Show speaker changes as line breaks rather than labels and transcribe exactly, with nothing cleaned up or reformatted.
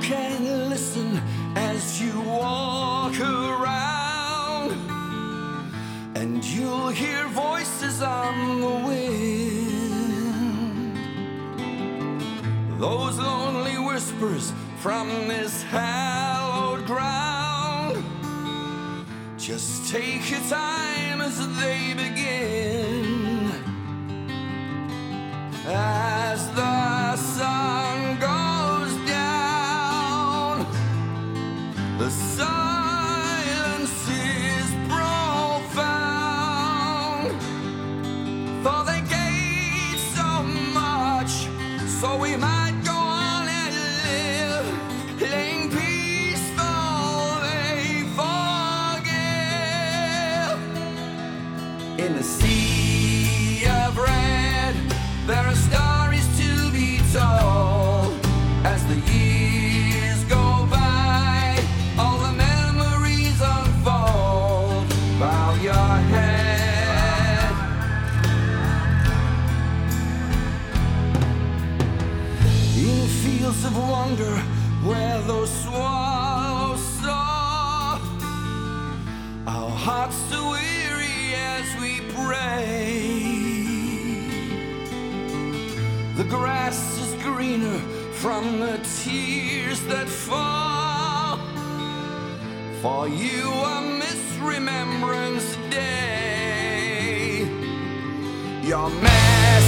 can listen as you walk around, and you'll hear voices on the wind, those lonely whispers from this hallowed ground. Just take your time as they begin. As the sun goes down, the silence is profound, for they gave so much, so we might go on and live, laying peaceful they forgive. In the sea of red, there are stories to be told. As the years go by, all the memories unfold. Bow your head. In fields of wonder, where those swallows soar, our hearts are weary as we pray. The grass is greener from the tears that fall, for you a misremembrance day. Your mask